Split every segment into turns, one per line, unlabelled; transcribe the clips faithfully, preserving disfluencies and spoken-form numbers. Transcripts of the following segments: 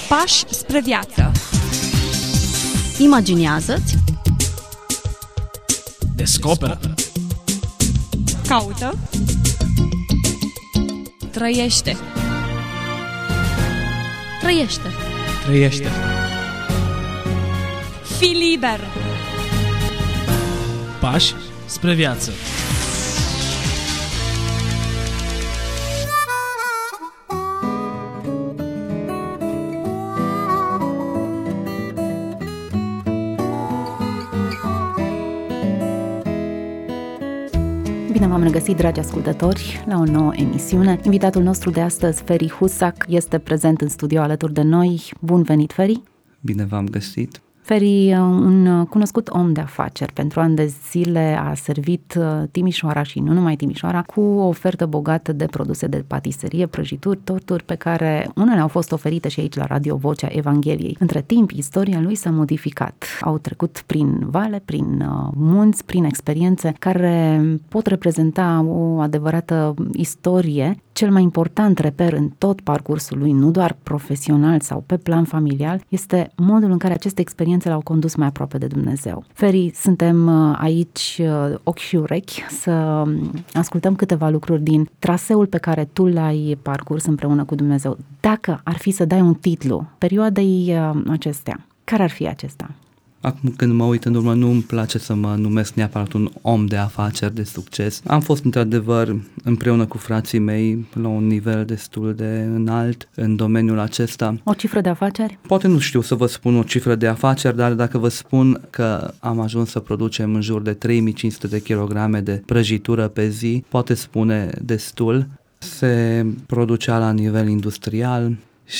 Pași spre viață.
Imaginează-ți.
Descoperă.
Caută. Trăiește.
Trăiește.
Trăiește.
Fii liber.
Pași spre viață.
Bine v-am regăsit, dragi ascultători, la o nouă emisiune. Invitatul nostru de astăzi, Feri Husac, este prezent în studio alături de noi. Bun venit, Feri!
Bine v-am găsit!
Feri, un cunoscut om de afaceri, pentru ani de zile a servit Timișoara și nu numai Timișoara cu o ofertă bogată de produse de patiserie, prăjituri, torturi pe care unele au fost oferite și aici la Radio Vocea Evangheliei. Între timp, istoria lui s-a modificat. Au trecut prin vale, prin munți, prin experiențe care pot reprezenta o adevărată istorie. Cel mai important reper în tot parcursul lui, nu doar profesional sau pe plan familial, este modul în care aceste experiențe l-au condus mai aproape de Dumnezeu. Feri, suntem aici ochi și urechi să ascultăm câteva lucruri din traseul pe care tu l-ai parcurs împreună cu Dumnezeu. Dacă ar fi să dai un titlu perioadei acestea, care ar fi acesta?
Acum când mă uit în urmă, nu îmi place să mă numesc neapărat un om de afaceri de succes. Am fost într-adevăr împreună cu frații mei la un nivel destul de înalt în domeniul acesta.
O cifră de afaceri?
Poate nu știu să vă spun o cifră de afaceri, dar dacă vă spun că am ajuns să producem în jur de trei mii cinci sute de kilograme de prăjitură pe zi, poate spune destul. Se producea la nivel industrial.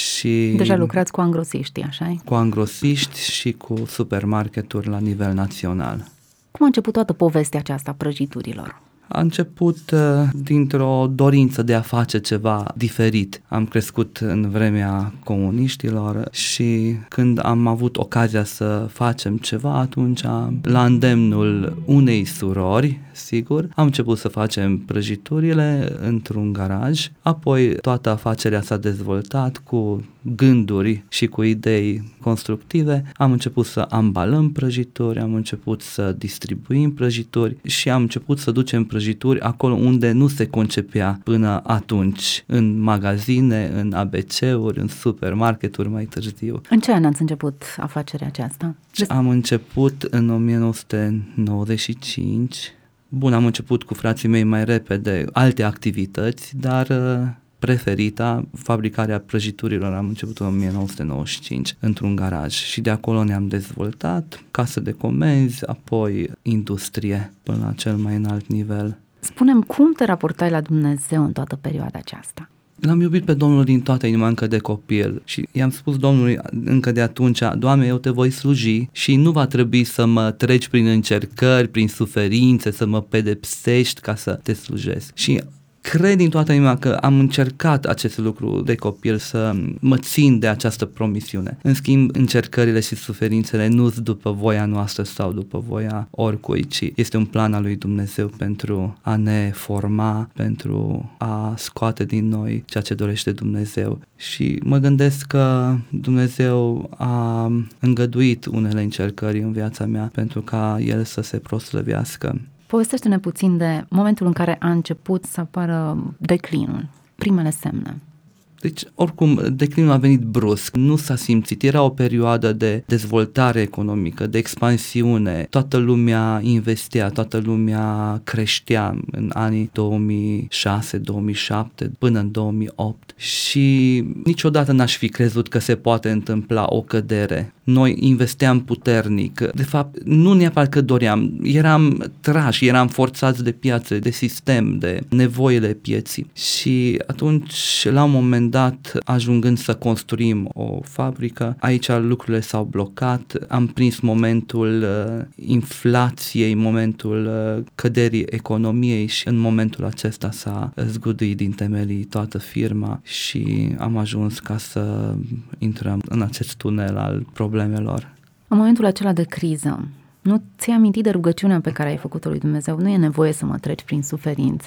Și
deja lucrați cu angrosiști, așa-i?
Cu angrosiști și cu supermarketuri la nivel național.
Cum a început toată povestea aceasta a prăjiturilor?
A început uh, dintr-o dorință de a face ceva diferit. Am crescut în vremea comuniștilor și când am avut ocazia să facem ceva, atunci, la îndemnul unei surori, sigur, am început să facem prăjiturile într-un garaj, apoi toată afacerea s-a dezvoltat cu gânduri și cu idei constructive. Am început să ambalăm prăjituri, am început să distribuim prăjituri și am început să ducem prăjituri acolo unde nu se concepea până atunci, în magazine, în A B C-uri, în supermarketuri mai târziu.
În ce an ați început afacerea aceasta?
Am început în o mie nouă sute nouăzeci și cinci. Bun, am început cu frații mei mai repede alte activități, dar preferita, fabricarea prăjiturilor, am început în o mie nouă sute nouăzeci și cinci într-un garaj și de acolo ne-am dezvoltat, casă de comenzi, apoi industrie până la cel mai înalt nivel.
Spune-mi, cum te raportai la Dumnezeu în toată perioada aceasta?
L-am iubit pe Domnul din toată inima încă de copil și i-am spus Domnului încă de atunci: Doamne, eu te voi sluji și nu va trebui să mă treci prin încercări, prin suferințe, să mă pedepsești ca să te slujesc. Și cred din toată inima că am încercat acest lucru de copil, să mă țin de această promisiune. În schimb, încercările și suferințele nu sunt după voia noastră sau după voia oricui, ci este un plan al lui Dumnezeu pentru a ne forma, pentru a scoate din noi ceea ce dorește Dumnezeu. Și mă gândesc că Dumnezeu a îngăduit unele încercări în viața mea pentru ca El să se proslăvească.
Povestește-ne puțin de momentul în care a început să apară declinul, primele semne.
Deci, oricum, declinul a venit brusc, nu s-a simțit, era o perioadă de dezvoltare economică, de expansiune, toată lumea investea, toată lumea creștea în anii două mii șase două mii șapte până în două mii opt și niciodată n-aș fi crezut că se poate întâmpla o cădere. Noi investeam puternic, de fapt, nu neapărat că doream, eram trași, eram forțați de piață, de sistem, de nevoile pieții și atunci, la un moment dat, ajungând să construim o fabrică, aici lucrurile s-au blocat, am prins momentul uh, inflației, momentul uh, căderii economiei și în momentul acesta s-a zguduit din temelii toată firma și am ajuns ca să intrăm în acest tunel al problemelor.
În momentul acela de criză, nu ți-ai amintit de rugăciunea pe care ai făcut-o lui Dumnezeu? Nu e nevoie să mă treci prin suferințe.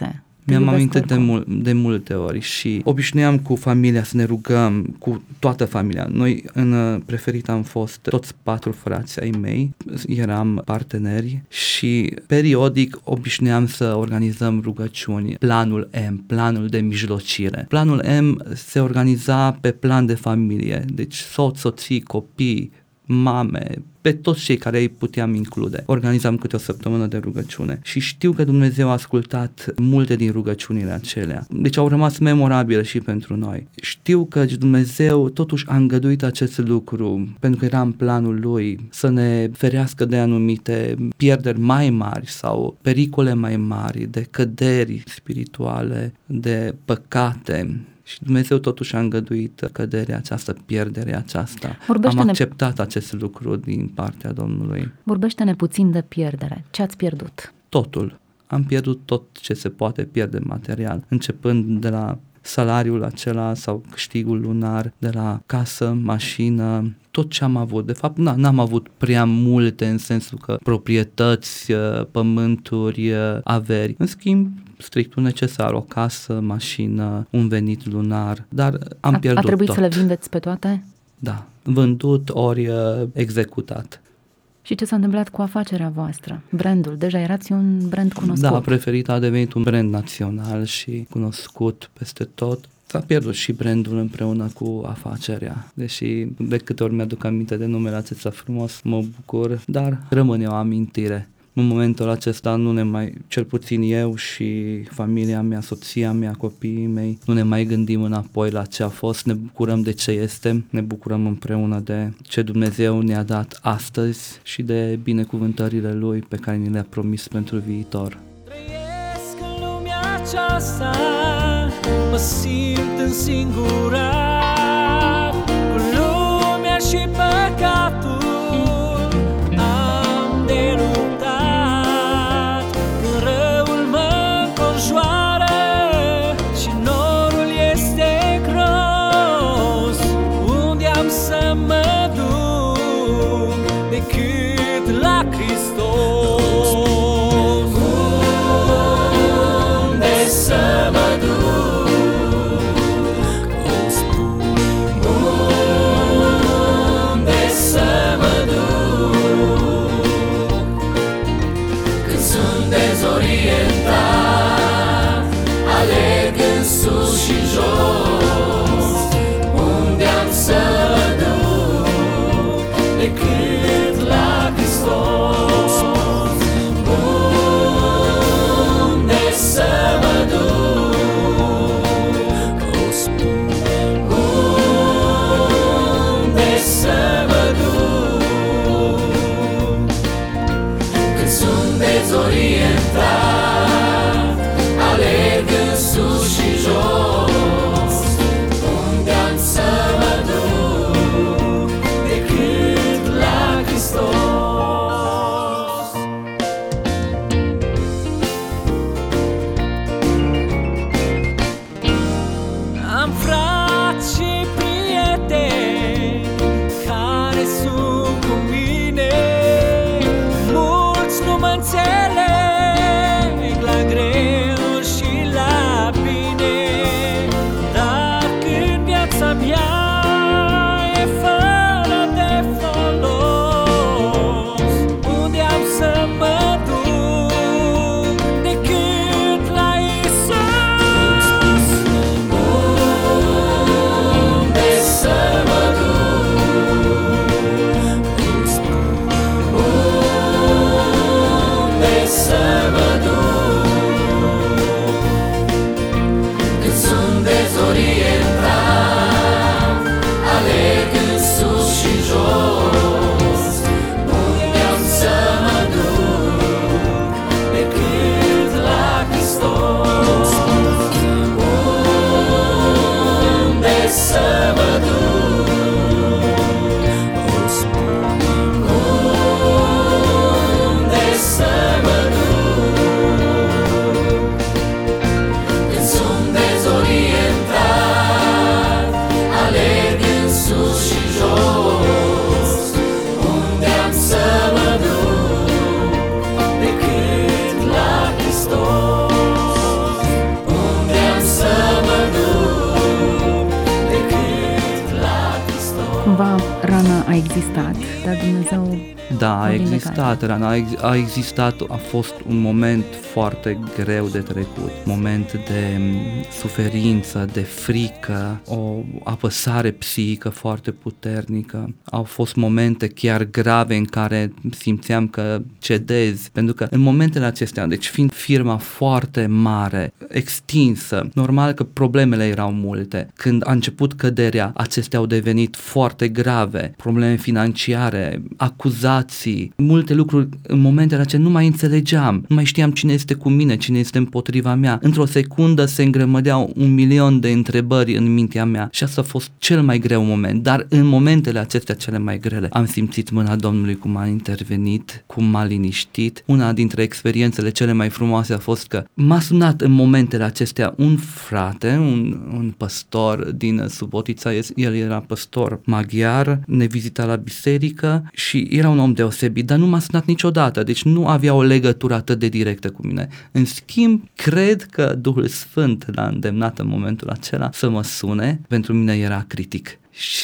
Te
Mi-am
iubesc
amintit de,
oricum.
mul- de multe ori și obișnuiam cu familia să ne rugăm, cu toată familia. Noi în uh, Preferit am fost toți patru frați ai mei, eram parteneri și periodic obișnuiam să organizăm rugăciuni. Planul M, planul de mijlocire. Planul M se organiza pe plan de familie, deci soț, soții, copii, mame, pe toți cei care îi puteam include. Organizam câte o săptămână de rugăciune și știu că Dumnezeu a ascultat multe din rugăciunile acelea. Deci au rămas memorabile și pentru noi. Știu că Dumnezeu totuși a îngăduit acest lucru pentru că era în planul Lui să ne ferească de anumite pierderi mai mari sau pericole mai mari, de căderi spirituale, de păcate. Și Dumnezeu totuși a îngăduit căderea aceasta, pierderea aceasta.
Vorbește-ne-
Am acceptat acest lucru din partea Domnului.
Vorbește-ne puțin de pierdere. Ce ați pierdut?
Totul. Am pierdut tot ce se poate pierde material, începând de la salariul acela sau câștigul lunar, de la casă, mașină, tot ce am avut. De fapt, na, n-am avut prea multe în sensul că proprietăți, pământuri, averi. În schimb, strictul necesar, o casă, mașină, un venit lunar, dar am
a,
pierdut
A trebuit
tot.
să le vindeți pe toate?
Da, vândut ori uh, executat.
Și ce s-a întâmplat cu afacerea voastră? Brandul, deja erați un brand cunoscut.
Da, Preferit a devenit un brand național și cunoscut peste tot. S-a pierdut și brandul împreună cu afacerea. Deși de câte ori mi-aduc aminte de numele acesta frumos, mă bucur, dar rămâne o amintire. În momentul acesta nu ne mai, cel puțin eu și familia mea, soția mea, copiii mei, nu ne mai gândim înapoi la ce a fost, ne bucurăm de ce este, ne bucurăm împreună de ce Dumnezeu ne-a dat astăzi și de binecuvântările Lui pe care ni le-a promis pentru viitor.
Trăiesc în lumea aceasta, mă simt însingurat, cu lumea și păcatul am de luptat. Când răul mă înconjoară și norul este gros, unde am să mă duc decât la Hristos? Unde să mă duc? O spun. Unde să mă duc? Când sunt dezorientat, alerg în sus și jos. Unde am să mă duc decât la Hristos? Unde să mă duc? O spun. Unde să mă duc? Când sunt dezorientat, alerg în sus și jos. Unde am să mă duc decât la Hristos? Am frați și prieteni care sunt cu mine. Mulți nu mă înțeleg la greu și la bine, dar când viața mea e fără de folos, unde am să mă duc decât la Iisus? Unde să mă duc? Unde să mă duc? Când sunt dezorientat, alerg în sus și jos. Unde am să mă duc decât la Hristos? Unde să mă duc? O spun. Unde să mă duc? Când sunt dezorientat, alerg în sus și jos. Unde am să mă duc decât la Hristos?
Cumva rana a existat, dar Dumnezeu
Da, a
vindecat.
existat, rana a, ex- a existat, a fost un moment foarte greu de trecut, moment de m, suferință, de frică, o apăsare psihică foarte puternică. Au fost momente chiar grave în care simțeam că cedez, pentru că în momentele acestea, deci fiind firma foarte mare, extinsă, normal că problemele erau multe. Când a început căderea, acestea au devenit foarte grave, probleme financiare, acuzații, multe lucruri. În momentele acelea nu mai înțelegeam, nu mai știam cine este cu mine, cine este împotriva mea. Într-o secundă se îngrămădeau un milion de întrebări în mintea mea și asta a fost cel mai greu moment, dar în momentele acestea cele mai grele am simțit mâna Domnului cum a intervenit, cum m-a liniștit. Una dintre experiențele cele mai frumoase a fost că m-a sunat în momentele acestea un frate, un, un păstor din Subotica, el era păstor maghiar, ne vizita la biserică și era un om deosebit, dar nu m-a sunat niciodată, deci nu avea o legătură atât de directă cu mine. În schimb, cred că Duhul Sfânt l-a îndemnat în momentul acela să mă sune, pentru mine era critic.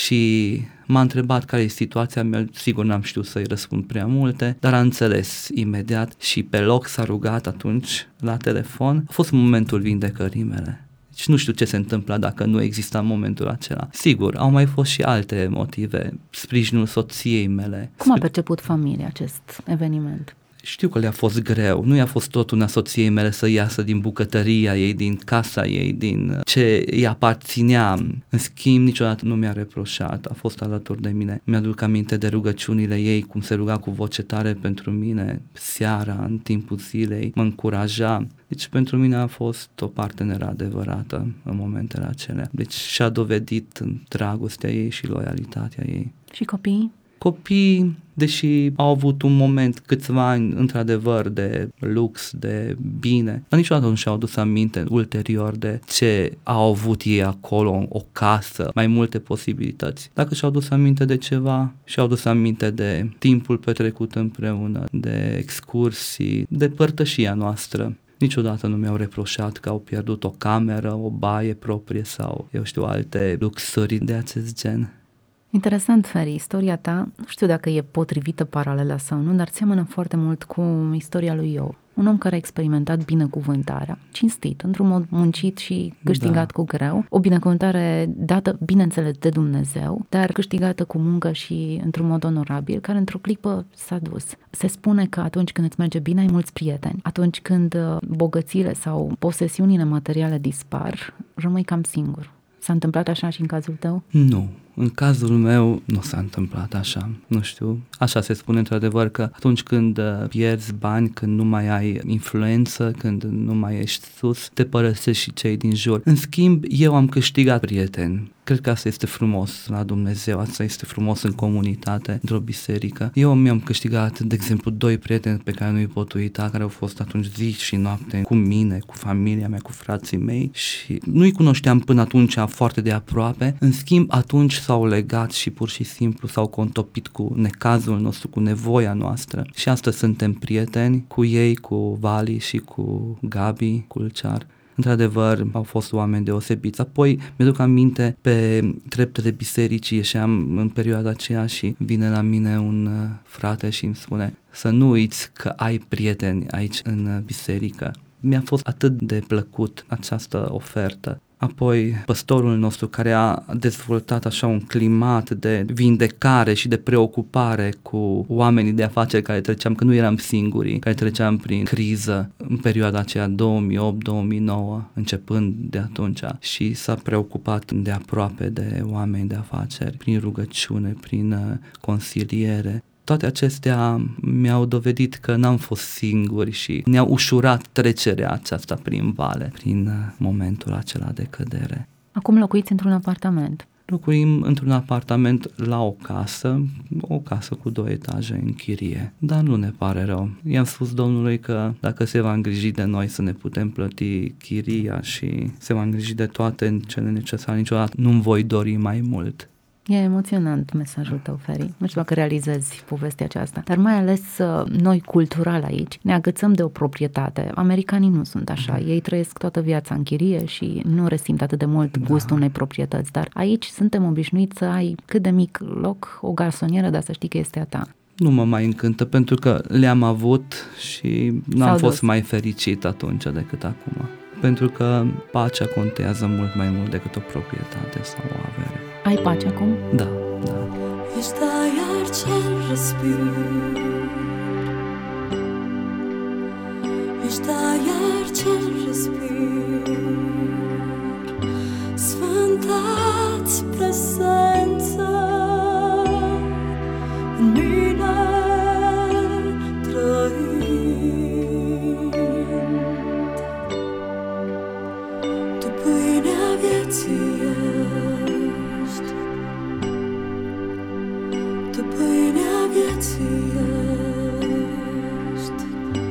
Și m-a întrebat care e situația mea, sigur n-am știut să-i răspund prea multe, dar a înțeles imediat și pe loc s-a rugat atunci la telefon. A fost momentul vindecării mele. Deci nu știu ce se întâmpla dacă nu exista momentul acela. Sigur, au mai fost și alte motive, sprijinul soției mele.
Cum a perceput familia acest eveniment?
Știu că le-a fost greu, nu i-a fost tot una soției mele să iasă din bucătăria ei, din casa ei, din ce îi aparținea. În schimb, niciodată nu mi-a reproșat, a fost alături de mine. Mi-aduc aminte de rugăciunile ei, cum se ruga cu voce tare pentru mine, seara, în timpul zilei, mă încuraja. Deci pentru mine a fost o parteneră adevărată în momentele acelea. Deci și-a dovedit dragostea ei și loialitatea ei.
Și copiii?
Copiii, deși au avut un moment, câțiva ani, într-adevăr, de lux, de bine, dar niciodată nu și-au adus aminte ulterior de ce au avut ei acolo, o casă, mai multe posibilități. Dacă și-au adus aminte de ceva, și-au adus aminte de timpul petrecut împreună, de excursii, de părtășia noastră. Niciodată nu mi-au reproșat că au pierdut o cameră, o baie proprie sau, eu știu, alte luxuri de acest gen.
Interesant, Feri, istoria ta, nu știu dacă e potrivită paralela sau nu, dar seamănă foarte mult cu istoria lui Iov. Un om care a experimentat binecuvântarea, cinstit, într-un mod muncit și câștigat da. cu greu. O binecuvântare dată, bineînțeles, de Dumnezeu, dar câștigată cu muncă și într-un mod onorabil, care într-o clipă s-a dus. Se spune că atunci când îți merge bine, ai mulți prieteni. Atunci când bogățiile sau posesiunile materiale dispar, rămâi cam singur. S-a întâmplat așa și în cazul tău?
Nu. În cazul meu nu s-a întâmplat așa, nu știu. Așa se spune într-adevăr că atunci când pierzi bani, când nu mai ai influență, când nu mai ești sus, te părăsești și cei din jur. În schimb, eu am câștigat prieteni. Cred că asta este frumos la Dumnezeu, asta este frumos în comunitate, într-o biserică. Eu mi-am câștigat, de exemplu, doi prieteni pe care nu-i pot uita, care au fost atunci zi și noapte cu mine, cu familia mea, cu frații mei și nu-i cunoșteam până atunci foarte de aproape. În schimb, atunci s-au legat și pur și simplu s-au contopit cu necazul nostru, cu nevoia noastră. Și astăzi suntem prieteni cu ei, cu Vali și cu Gabi Culcear. Într-adevăr, au fost oameni deosebiți. Apoi, mi-aduc aminte, pe treptele bisericii ieșeam în perioada aceea și vine la mine un frate și îmi spune să nu uiți că ai prieteni aici în biserică. Mi-a fost atât de plăcut această ofertă. Apoi, păstorul nostru care a dezvoltat așa un climat de vindecare și de preocupare cu oamenii de afaceri care treceam, că nu eram singurii, care treceam prin criză în perioada aceea două mii opt două mii nouă, începând de atunci, și s-a preocupat de aproape de oameni de afaceri, prin rugăciune, prin consiliere. Toate acestea mi-au dovedit că n-am fost singuri și ne-au ușurat trecerea aceasta prin vale, prin momentul acela de cădere.
Acum locuiți într-un apartament.
Locuim într-un apartament la o casă, o casă cu două etaje în chirie, dar nu ne pare rău. I-am spus Domnului că dacă se va îngriji de noi să ne putem plăti chiria și se va îngriji de toate cele necesare, niciodată nu-mi voi dori mai mult.
E emoționant mesajul tău, Feri. Nu știu dacă realizezi povestea aceasta, dar mai ales noi cultural aici ne agățăm de o proprietate. Americanii nu sunt așa. Mm. Ei trăiesc toată viața în chirie și nu resimt atât de mult gustul da. unei proprietăți, dar aici suntem obișnuiți să ai cât de mic loc, o garsonieră, dar să știi că este a ta.
Nu mă mai încântă, pentru că le-am avut și n-am
S-au
fost
dus.
mai fericit atunci decât acum. Pentru că pacea contează mult mai mult decât o proprietate sau o avere.
Ai pace acum?
Da, da.
Ești aer ce-l respir, ești aer ce-l respir, Sfânta-ți prezență în mine trăind. Tu pâinea vieții ești, Tu pâinea vieții ești,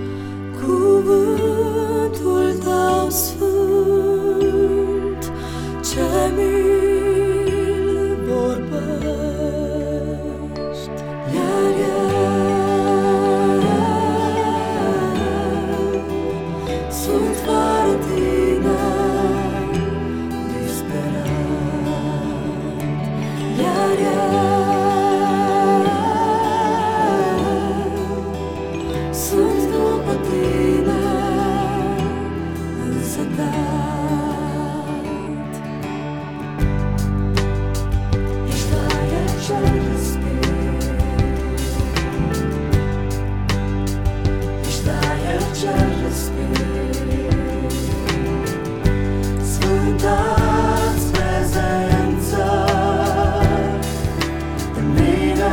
cuvântul Tău sfânt, ce mi-l vorbești. Iar eu sunt fără Tine disperat, iar eu sunt după Tine însetat. Ești aer ce-l respir, ești aer ce-l respir, Sfânta-ți prezență în mine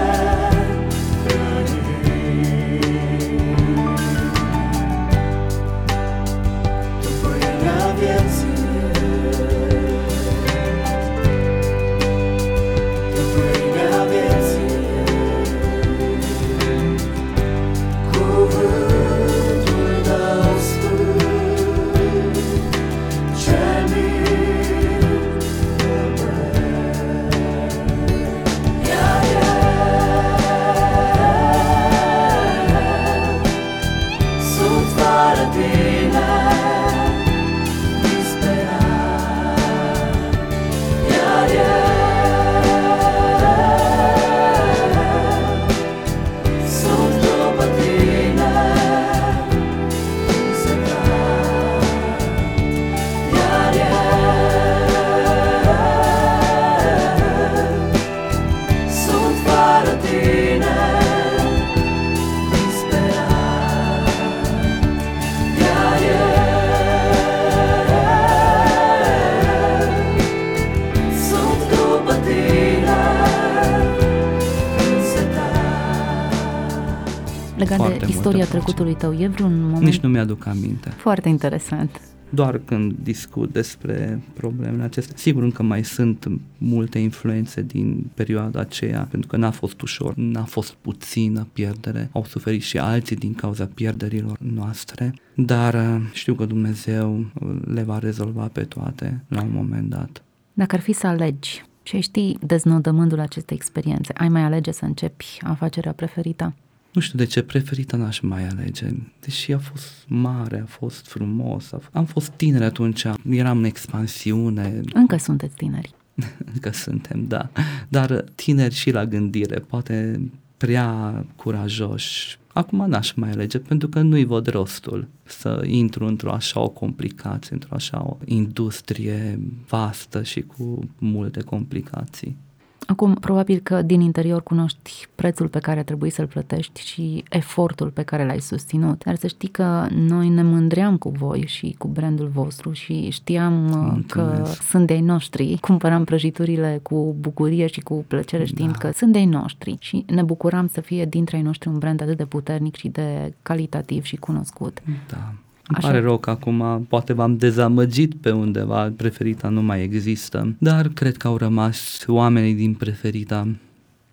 Legat
Foarte
de istoria
multă pace.
trecutului tău, e vreun moment
Nici nu mi-aduc aminte.
foarte interesant?
Doar când discut despre problemele acestea. Sigur, încă mai sunt multe influențe din perioada aceea, pentru că n-a fost ușor, n-a fost puțină pierdere, au suferit și alții din cauza pierderilor noastre, dar știu că Dumnezeu le va rezolva pe toate la un moment dat.
Dacă ar fi să alegi și știi deznodământul acestei experiențe, ai mai alege să începi afacerea preferită?
Nu știu de ce, preferita n-aș mai alege, deși a fost mare, a fost frumos, a f- am fost tineri atunci, eram în expansiune.
Încă sunteți tineri.
Încă suntem, da, dar tineri și la gândire, poate prea curajoși. Acum n-aș mai alege, pentru că nu-i văd rostul să intru într-o așa o complicație, într-o așa o industrie vastă și cu multe complicații.
Acum, probabil că din interior cunoști prețul pe care trebuie să-l plătești și efortul pe care l-ai susținut. Dar să știi că noi ne mândream cu voi și cu brandul vostru și știam Mulțumesc. că sunt de-ai noștri. Cumpăram prăjiturile cu bucurie și cu plăcere știind da. că sunt de-ai noștri și ne bucuram să fie dintre ai noștri un brand atât de puternic și de calitativ și cunoscut.
Da. Îmi
Așa.
pare rău că acum poate v-am dezamăgit pe undeva, Preferita nu mai există, dar cred că au rămas oamenii din Preferita.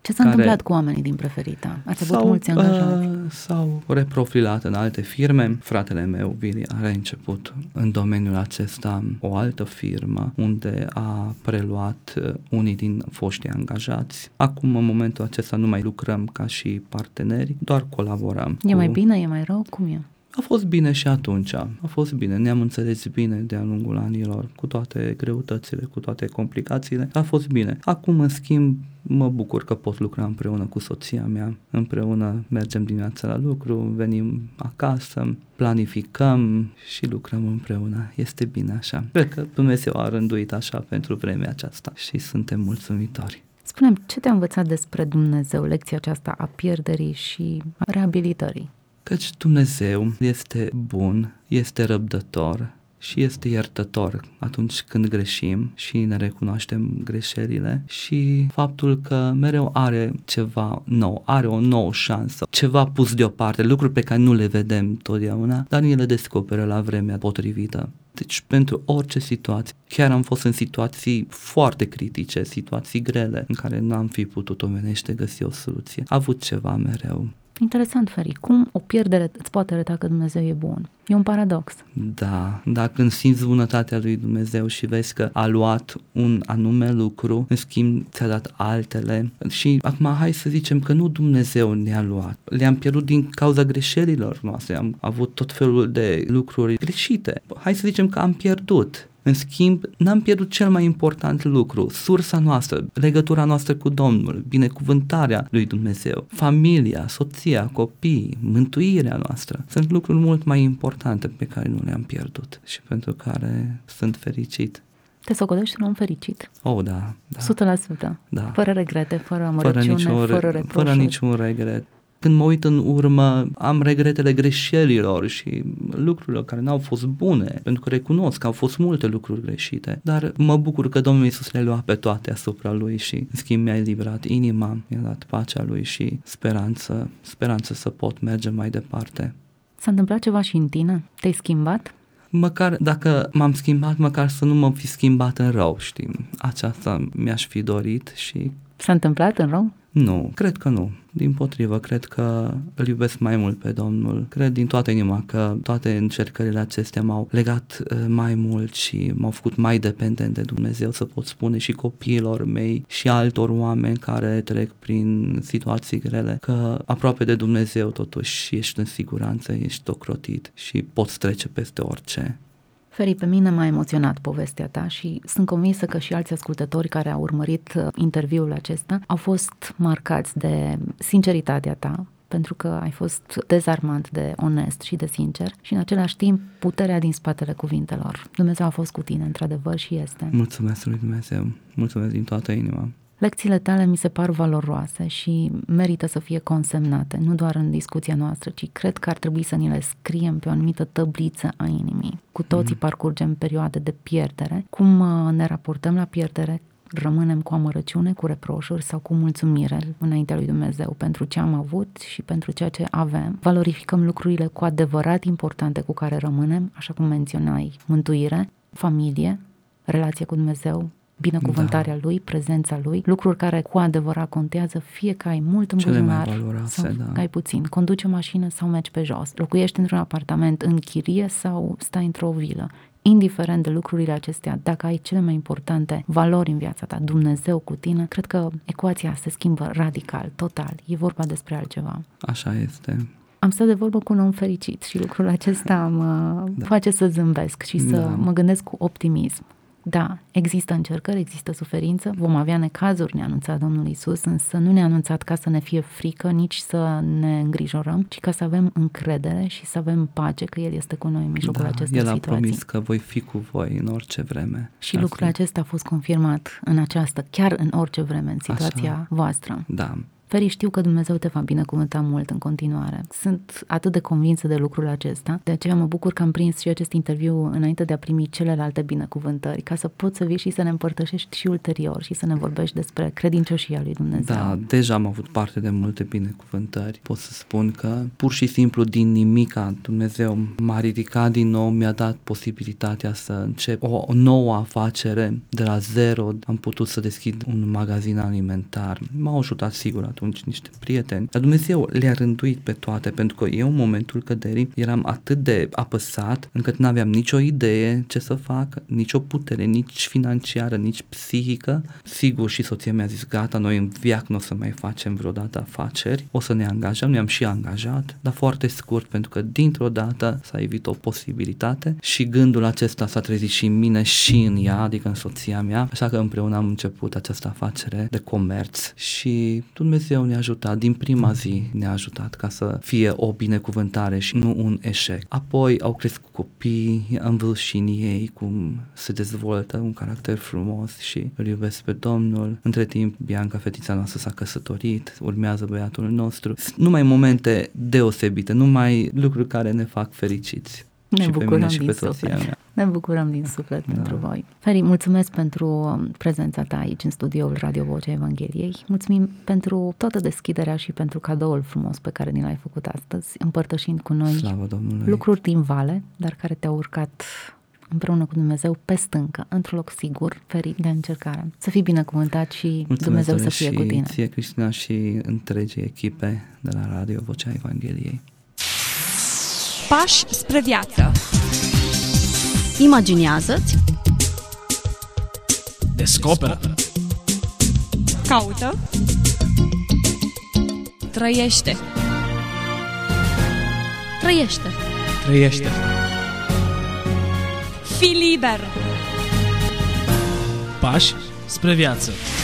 Ce s-a
care
întâmplat cu oamenii din Preferita? Ați avut
s-au,
mulți angajați?
Uh, s-au reprofilat în alte firme. Fratele meu, Vili, a reînceput în domeniul acesta o altă firmă unde a preluat uh, unii din foștii angajați. Acum, în momentul acesta, nu mai lucrăm ca și parteneri, doar colaborăm.
E
cu...
mai bine, e mai rău? Cum e?
A fost bine și atunci, a fost bine, ne-am înțeles bine de-a lungul anilor, cu toate greutățile, cu toate complicațiile, a fost bine. Acum, în schimb, mă bucur că pot lucra împreună cu soția mea, împreună mergem dimineața la lucru, venim acasă, planificăm și lucrăm împreună. Este bine așa. Cred că Dumnezeu a rânduit așa pentru vremea aceasta și suntem mulțumitori.
Spune-mi, ce te-a învățat despre Dumnezeu, lecția aceasta a pierderii și a reabilitării?
Căci Dumnezeu este bun, este răbdător și este iertător atunci când greșim și ne recunoaștem greșelile și faptul că mereu are ceva nou, are o nouă șansă, ceva pus deoparte, lucruri pe care nu le vedem totdeauna, dar ni le descoperă la vremea potrivită. Deci pentru orice situație, chiar am fost în situații foarte critice, situații grele, în care n-am fi putut omenește găsi o soluție. A avut ceva mereu.
Interesant, Feri, cum o pierdere îți poate arăta că Dumnezeu e bun? E un paradox.
Da, dar când simți bunătatea lui Dumnezeu și vezi că a luat un anume lucru, în schimb ți-a dat altele și acum hai să zicem că nu Dumnezeu ne-a luat, le-am pierdut din cauza greșelilor noastre, am avut tot felul de lucruri greșite, hai să zicem că am pierdut. În schimb, n-am pierdut cel mai important lucru, sursa noastră, legătura noastră cu Domnul, binecuvântarea lui Dumnezeu, familia, soția, copiii, mântuirea noastră. Sunt lucruri mult mai importante pe care nu le-am pierdut și pentru care sunt fericit.
Te socotești un om fericit?
Oh, da. da.
o sută la sută.
Da.
Fără regrete, fără amărăciune, fără,
fără,
fără reproșuri.
fără niciun regret. Când mă uit în urmă, am regretele greșelilor și lucrurilor care n-au fost bune, pentru că recunosc că au fost multe lucruri greșite, dar mă bucur că Domnul Iisus le-a luat pe toate asupra Lui și, în schimb, mi-a eliberat inima, mi-a dat pacea Lui și speranță, speranță să pot merge mai departe.
S-a întâmplat ceva și în tine? Te-ai schimbat?
Măcar dacă m-am schimbat, măcar să nu mă fi schimbat în rău, știi? Aceasta mi-aș fi dorit și...
S-a întâmplat în rău?
Nu, cred că nu. Dimpotrivă, cred că îl iubesc mai mult pe Domnul. Cred din toată inima că toate încercările acestea m-au legat uh, mai mult și m-au făcut mai dependent de Dumnezeu, să pot spune și copiilor mei și altor oameni care trec prin situații grele, că aproape de Dumnezeu totuși ești în siguranță, ești ocrotit și poți trece peste orice.
Feri, pe mine m-a emoționat povestea ta și sunt convinsă că și alți ascultători care au urmărit interviul acesta au fost marcați de sinceritatea ta, pentru că ai fost dezarmant de onest și de sincer și în același timp puterea din spatele cuvintelor. Dumnezeu a fost cu tine, într-adevăr, și este.
Mulțumesc lui Dumnezeu, mulțumesc din toată inima.
Lecțiile tale mi se par valoroase și merită să fie consemnate, nu doar în discuția noastră, ci cred că ar trebui să ni le scriem pe o anumită tăbliță a inimii. Cu toții mm. parcurgem perioade de pierdere. Cum ne raportăm la pierdere? Rămânem cu amărăciune, cu reproșuri sau cu mulțumire înaintea lui Dumnezeu pentru ce am avut și pentru ceea ce avem. Valorificăm lucrurile cu adevărat importante cu care rămânem, așa cum menționai, mântuire, familie, relație cu Dumnezeu, binecuvântarea da. Lui, prezența Lui, lucruri care cu adevărat contează, fie că ai mult în buzunar sau
da.
că ai puțin, conduci o mașină sau mergi pe jos, locuiești într-un apartament în chirie sau stai într-o vilă. Indiferent de lucrurile acestea, dacă ai cele mai importante valori în viața ta, Dumnezeu cu tine, cred că ecuația se schimbă radical, total. E vorba despre altceva.
Așa este.
Am stat de vorbă cu un om fericit și lucrul acesta mă da. face să zâmbesc și să da. mă gândesc cu optimism. Da, există încercări, există suferință, vom avea necazuri, ne-a anunțat Domnul Iisus, însă nu ne-a anunțat ca să ne fie frică, nici să ne îngrijorăm, ci ca să avem încredere și să avem pace că El este cu noi în mijlocul
da,
acestei
El a
situații.
promis că voi fi cu voi în orice vreme.
Și lucrul acesta a fost confirmat în această, chiar în orice vreme, în situația
Așa.
voastră.
Da.
Feri, știu că Dumnezeu te va binecuvânta mult în continuare. Sunt atât de convinsă de lucrul acesta, de aceea mă bucur că am prins și acest interviu înainte de a primi celelalte binecuvântări, ca să poți să vii și să ne împărtășești și ulterior și să ne vorbești despre credincioșia lui Dumnezeu.
Da, deja am avut parte de multe binecuvântări. Pot să spun că pur și simplu din nimica Dumnezeu m-a ridicat din nou, mi-a dat posibilitatea să încep o, o nouă afacere de la zero. Am putut să deschid un magazin alimentar. M-au ajutat sigur atunci niște prieteni, dar Dumnezeu le-a rânduit pe toate, pentru că eu în momentul căderii eram atât de apăsat încât n-aveam nicio idee ce să fac, nicio putere, nici financiară, nici psihică. Sigur, și soția mi-a zis, gata, noi în viac nu o să mai facem vreodată afaceri, o să ne angajăm, ne-am și angajat, dar foarte scurt, pentru că dintr-o dată s-a evit o posibilitate și gândul acesta s-a trezit și în mine și în ea, adică în soția mea, așa că împreună am început această afacere de comerț și Dumnezeu ne-a ajutat, din prima zi ne-a ajutat ca să fie o binecuvântare și nu un eșec. Apoi au crescut copii, am văzut și în ei cum se dezvoltă un caracter frumos și îl iubesc pe Domnul. Între timp, Bianca, fetița noastră, s-a căsătorit, urmează băiatul nostru. Numai momente deosebite, numai lucruri care ne fac fericiți.
Ne
și
bucurăm
pe mine și
din
pe soția
suflet.
mea.
Ne bucurăm din suflet
Da.
pentru voi. Feri, mulțumesc pentru prezența ta aici în studioul Radio Vocea Evangheliei. Mulțumim pentru toată deschiderea și pentru cadoul frumos pe care ni l-ai făcut astăzi, împărtășind cu noi
Slavă Domnului.
lucruri din vale, dar care te-au urcat împreună cu Dumnezeu pe stâncă, într-un loc sigur, ferit de încercare. Să fii binecuvântat și
Mulțumesc,
Dumnezeu să
Doamne,
fie
și
cu tine.
ție, Cristina, și întregii echipe de la Radio Vocea Evangheliei.
Pași spre viață.
Imaginează-ți,
Descoperă.
Caută. Trăiește.
trăiește.
Trăiește.
Fii liber.
Pași spre viață.